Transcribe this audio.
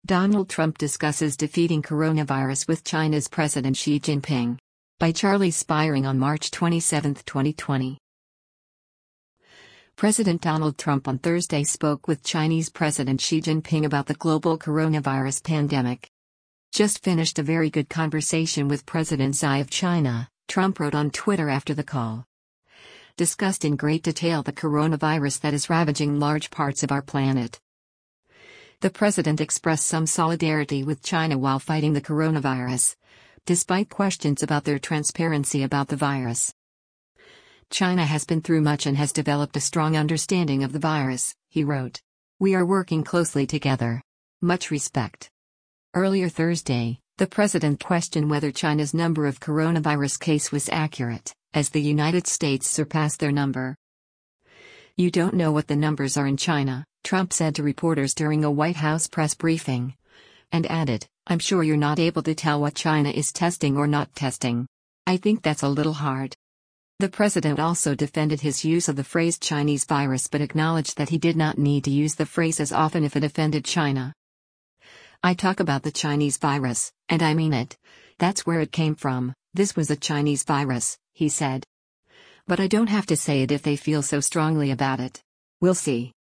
Donald Trump discusses defeating coronavirus with China's President Xi Jinping. By Charlie Spiring on March 27, 2020. President Donald Trump on Thursday spoke with Chinese President Xi Jinping about the global coronavirus pandemic. Just finished a very good conversation with President Xi of China, Trump wrote on Twitter after the call. Discussed in great detail the coronavirus that is ravaging large parts of our planet. The president expressed some solidarity with China while fighting the coronavirus, despite questions about their transparency about the virus. China has been through much and has developed a strong understanding of the virus, he wrote. We are working closely together. Much respect. Earlier Thursday, the president questioned whether China's number of coronavirus cases was accurate, as the United States surpassed their number. You don't know what the numbers are in China, Trump said to reporters during a White House press briefing. And added, I'm sure you're not able to tell what China is testing or not testing. I think that's a little hard. The president also defended his use of the phrase Chinese virus but acknowledged that he did not need to use the phrase as often if it offended China. I talk about the Chinese virus, and I mean it. That's where it came from. This was a Chinese virus, he said. But I don't have to say it if they feel so strongly about it. We'll see.